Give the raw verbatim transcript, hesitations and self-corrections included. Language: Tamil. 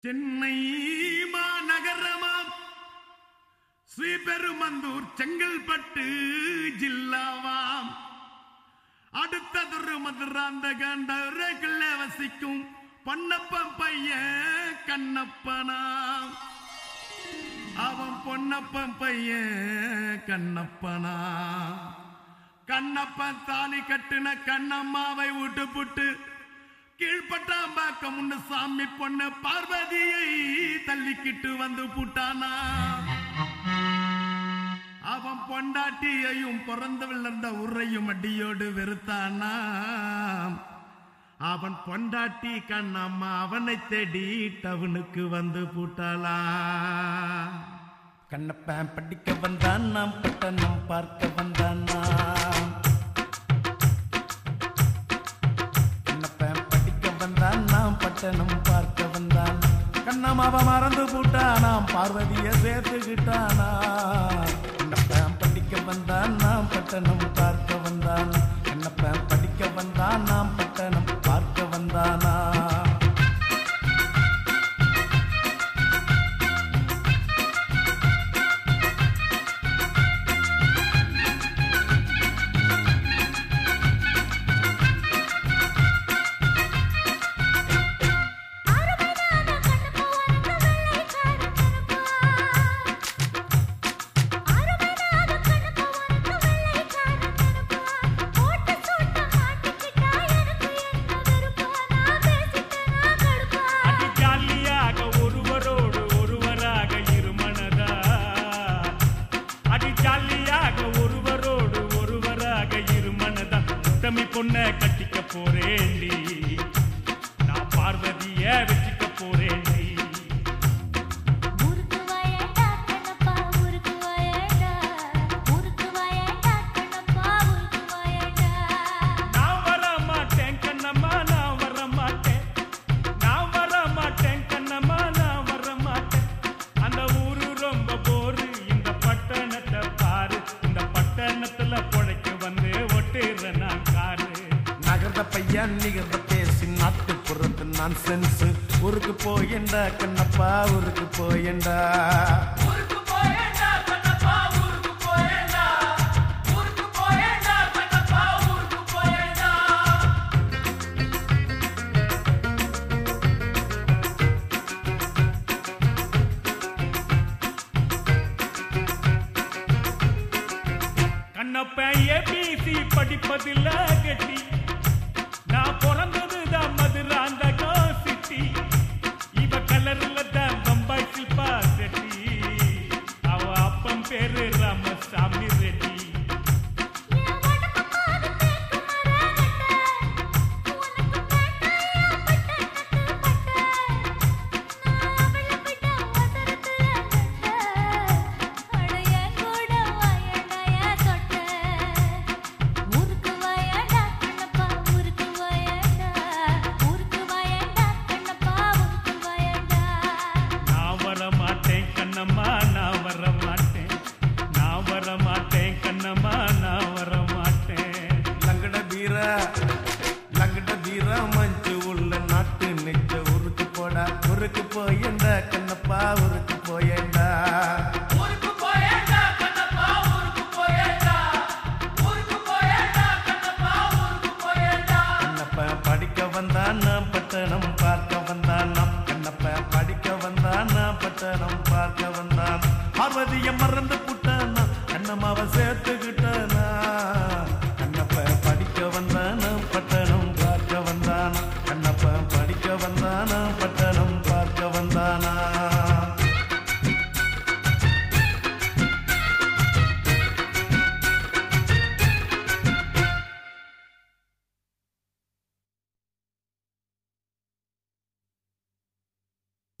சென்னை மாநகரமாம் ஸ்ரீபெருமந்தூர் செங்கல்பட்டு ஜில்லாவாம் அடுத்ததொரு மதுராந்தகண்டவர்கள வசிக்கும் பொன்னப்பன் பையன் கண்ணப்பனாம். அவன் பொன்னப்பன் பையன் கண்ணப்பனா. கண்ணப்பன் தாலி கட்டுன கண்ணம்மாவை விட்டு புட்டு கீழ்பட்டாம்பாக்கம் முன்னு சாமி பொண்ணு பார்வதியை தள்ளிக்கிட்டு வந்து புட்டானா. அவன் பொண்டாட்டியையும் பிறந்து விழுந்த உரையும் அடியோடு வெறுத்தானா. அவன் பொண்டாட்டி கண்ணம்மா அவனை தேடி டவுனுக்கு வந்து புட்டாளா. கண்ணப்பன் படிக்க வந்தான் நாம் பட்டணம் பார்க்க வந்தானா. கண்ணப்பன் படிக்க வந்தான் நாம் பட்டணம் பார்க்க வந்தான். கண்ணம்மாவ மறந்து போட்டானாம் பார்வதிய சேர்த்துக்கிட்டானா. கண்ணப்பன் படிக்க வந்தான் நாம் பட்டணம் பார்க்க வந்தான். கண்ணப்பன் படிக்க வந்தான் நாம் பட்டணம் பார்க்க வந்தானா. பொண்ண கட்டிக்க போறேண்டி நான் பார்வதிய வச்சுக்க போறேண்டி. நான் வர மாட்டேன் கண்ணம்மா நான் வர மாட்டேன். நான் வர மாட்டேன் கண்ணம்மா நான் வர மாட்டேன். அந்த ஊரு ரொம்ப போரு இந்த பட்டணத்தை பாரு. இந்த பட்டணத்துல பொழைக்க வந்து ஒட்டுற நான் காரு. நகர்ந்த பையன் நிகழ்ந்த பேசி நாட்டு புறத்து நான் சென்ஸ். ஊருக்கு போயண்டா கண்ணப்பா ஊருக்கு போயண்டா. கண்ணப்ப ஏபிசி படிப்பதில்ல கட்டி. நான் பிறந்ததுதான் மதுராந்தகோ சிட்டி. இவ கலர்ல தான் பம்பாய் சில்பா செட்டி. அவ அப்பன் பேரு ராமசாமி ரெட்டி. கண்ணம்மா நான் வர மாட்டேன். நான் வர மாட்டேன் கண்ணம்மா நான் வர மாட்டேன். லங்கட வீரா லங்கட வீரா மஞ்சு உள்ள நாட்டு நெஞ்ச ஊருக்கு போடா. ஊருக்கு போயண்டா கண்ணப்பா ஊருக்கு போயண்டா. கண்ணப்ப படிக்க வந்தான் நாம் பட்டணம் பார்க்க வந்தான். நம் கண்ணப்ப படிக்க வந்தான் நாம் பட்டணம் பார்க்க வந்தான். பார்வதிய மறந்து